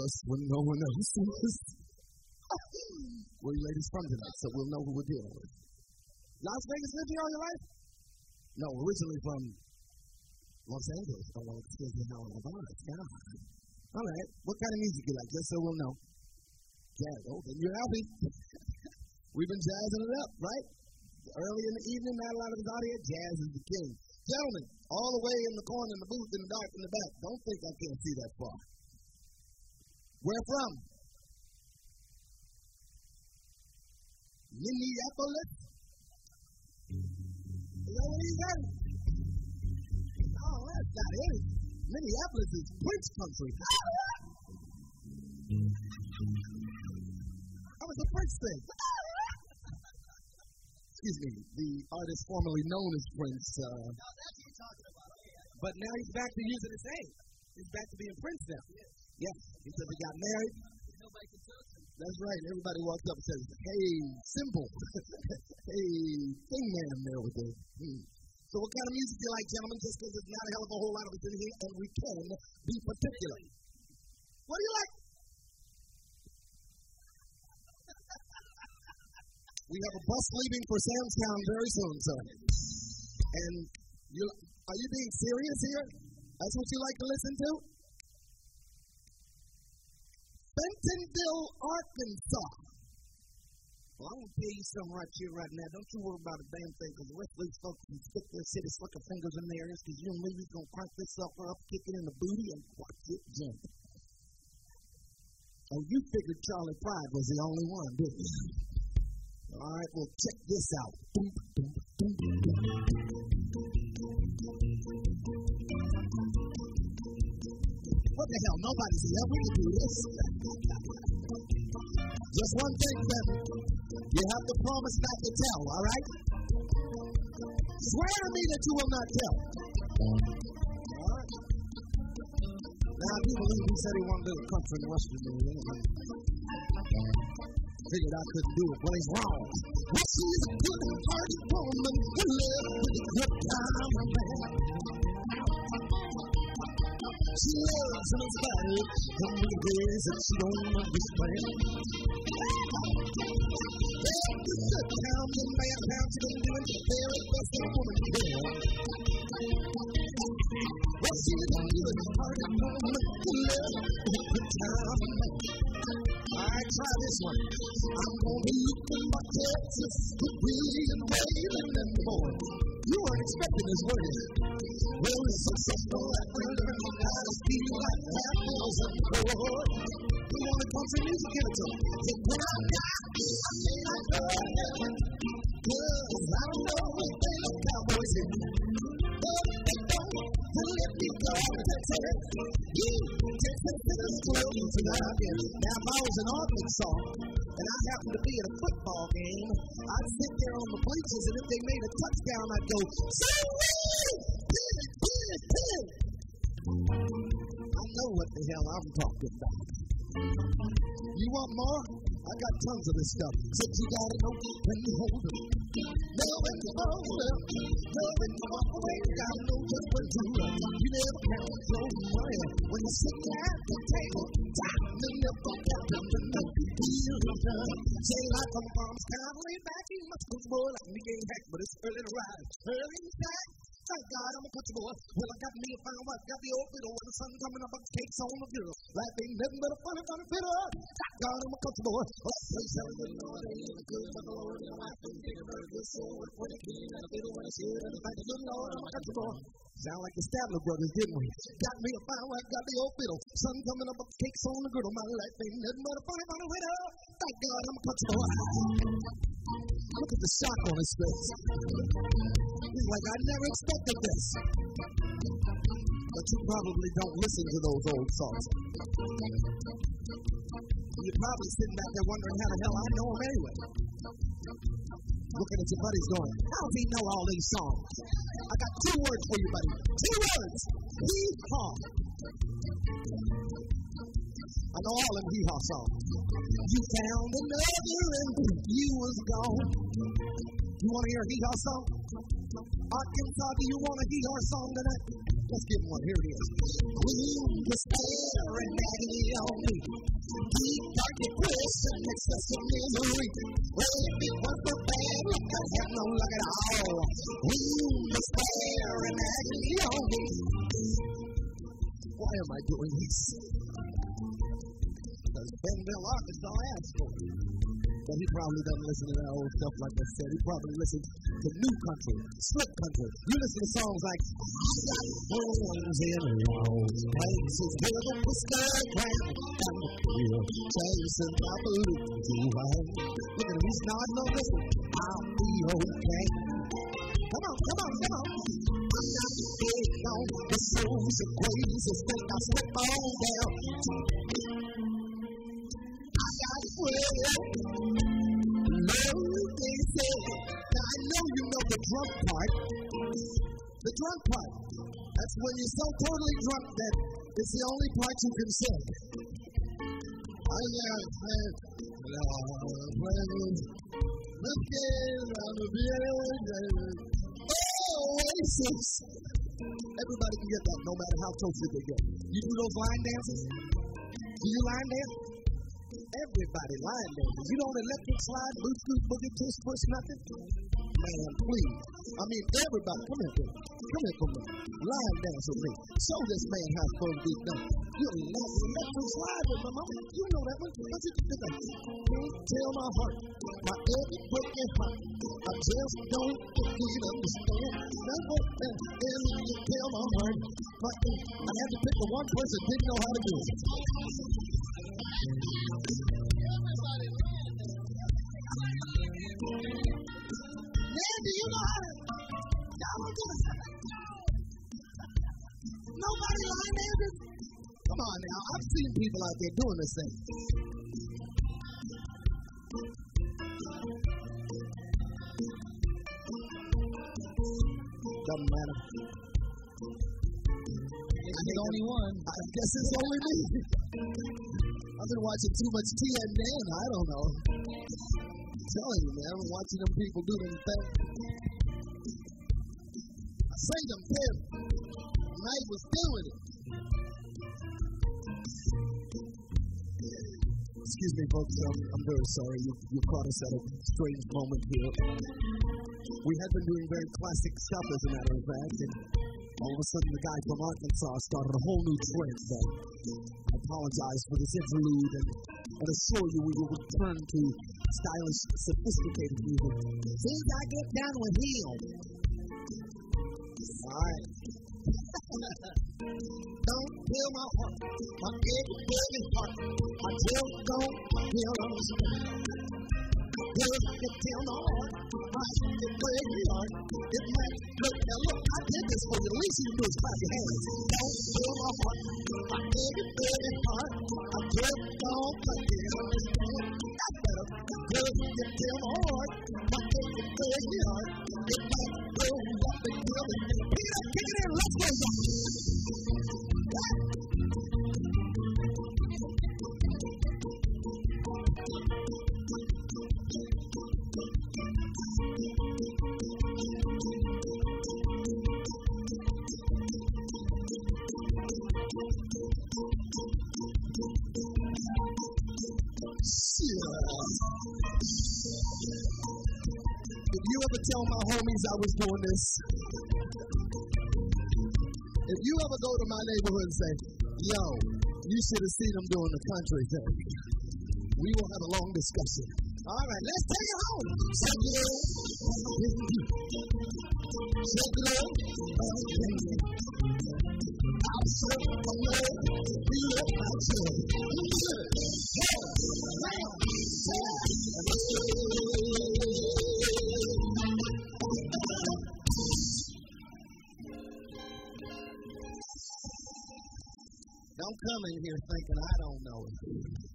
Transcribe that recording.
us when no one else was. Where you ladies from tonight, so we'll know who we're dealing with. Las Vegas lived here all your life? No, originally from Los Angeles. I don't want to excuse me how I'm on. God. All right. What kind of music you like? Just so we'll know. Jazz. Oh, then you're happy. We've been jazzing it up, right? Early in the evening, not a lot of us out here. Jazz is the king. Gentlemen, all the way in the corner, in the booth, in the dark, in the back. Don't think I can't see that far. Where from? Minneapolis? Is that what he said? Oh, that's not it. Minneapolis is Prince country. That was the Prince thing. Excuse me, the artist formerly known as Prince. No, that's what you're talking about. But now he's back to using his name. He's back to being Prince now. Yes, because he got married. Nobody can touch him. That's right. Everybody walked up and says, "Hey, Symbol." Hey, thing man there with the. So what kind of music do you like, gentlemen? Just because there's not a hell of a whole lot of us in here, and we can be particular. What do you like? We have a bus leaving for Samstown very soon, sir. And are you being serious here? That's what you like to listen to? Bentonville, Arkansas. Well, I'm going to tell you something right here, right now. Don't you worry about a damn thing, because the rest of these folks can stick their city slicker fingers in their ears, because you and me, we're going to crank this sucker up, kick it in the booty, and watch it jump. Oh, you figured Charlie Pride was the only one, didn't you? All right, well, check this out. What the hell? Nobody's here. We can do this. Just one thing, Ben. You have to promise not to tell, all right? Swear to me that you will not tell. All right. Now, I do believe he said he wanted to do a country and western movie. Figured I couldn't do it. Well, he's wrong. Well, she's a good-hearted woman who lives with a good time of man. She loves in his body in the ways that she don't understand. Every good time in bad times she's been doing the very best a woman can. Well, she's a good-hearted woman who lives with a good time of man. All right, try this one. I'm gonna be looking my Texas to be and wailing and boy. You weren't expecting this, were you? Well, it's successful after learning how to speak like apples and boy. You want a country music? Give it to me. When I got this, I mean I heard it. Cause I don't know if they look cowboys in. But if they don't, then let me go to Texas. Texas is close tonight. Now, if I was in Arkansas and I happened to be at a football game, I'd sit there on the bleachers, and if they made a touchdown, I'd go, "Sweet! Pig! I know what the hell I'm talking about. You want more? I got tons of this stuff. Said you gotta know when you hold it. Know when you hold it. Know when you walk away. You gotta know just when to run. You never count your money when you sit at the table. Time to never count them to know you done. Say like a mom's kind of laid back. You must go more like me ain't hack, but it's early to rise. Early inside. Thank God I'm a country boy. Well, I got me a fine wife, got the old fiddle, and the sun coming up, cakes on the grill. Life ain't nothing but a funny fiddle. Thank God I'm a country boy. Oh, please tell me, Lord, I ain't good, but the Lord, and I couldn't get a very good soul. When it came, and a fiddle when it's here, and thank the good Lord, I'm a country boy. Sound like the Statler brothers, didn't we? Got me a fine wife, got the old fiddle. Sun coming up, cakes on the griddle. My life ain't nothing but a funny fiddle. Thank God I'm a country boy. Look at the shock on his face. He's like, I never expected this. But you probably don't listen to those old songs. You're probably sitting back there wondering how the hell I know them anyway. Looking at your buddies going, how does he know all these songs? I got 2 words for you, buddy. 2 words. Hee-haw. I know all them hee-haw songs. You found another and you was gone. You want to hear a hee-haw song? Arkansas, do you want a hee-haw song tonight? Let's give one. Here it is. We can stand and agony on me. Deep dark depression, excessive misery. Well, if it was so bad, look, I have no luck at all. Despair and agony on me. Why am I doing this? Because Bentonville, Arkansas asked for it. But he probably doesn't listen to that old stuff like I said. He probably listens to new country, slick country. You listen to songs like I got bones in those places where the whisper ground and the real chasing my boots away. Look at him, he's nodding on this one. I'll be okay. Come on, come on, come on. I'm not big on the souls of crazy think I slip on down. I got well. No, they say. Now I know you know the drunk part. The drunk part. That's when you're so totally drunk that it's the only part you can sing. I got Oasis. Everybody can get that, no matter how toasted they get. You do those line dances? Do you line dance? Everybody line dances. You don't electric slide, boot scoot, boogie, twist, push, nothing? Man, please. I mean, everybody, come here, baby. Come here for me. Line dance with me. Show this man how fun deep down. You're not electric slide with my mama. You know that one. What's it do that? Can't tell my heart. My every breaking heart. I just don't get understand. That's what you tell my heart. I had to pick the one person that didn't know how to do it. Man, do you know how to? Y'all don't do it. Nobody line dances? Come on now. I've seen people out there doing this thing. Doesn't matter. I'm the only one. I guess it's only me. I've been watching too much TNN. I don't know. I'm telling you, man. I'm watching them people do them things. I say them things. Night was doing it. Excuse me, folks. I'm very sorry. You caught us at a strange moment here. We had been doing very classic stuff, as a matter of fact, and all of a sudden the guy from Arkansas started a whole new trend. I apologize for this interlude and assure you we will return to stylish, sophisticated music. Since I get down with him. All right. Don't kill my heart, my big heart. I just don't feel understand. Just kill my heart, my big heart. It might look, now look, I did this for you. The least you can do is clap your hands. Don't kill my heart, my big heart. I just don't feel understand. That's better. Just kill my heart, my big heart. It might go up and kill it. Peter, kick it in, let's go. If you ever tell my homies I was doing this, if you ever go to my neighborhood and say, yo, you should have seen them doing the country thing, we will have a long discussion. All right, let's take it home. Shake it up. Shake it up. I'll shake it up. Feel it. I'll shake it. Don't come in here thinking I don't know it.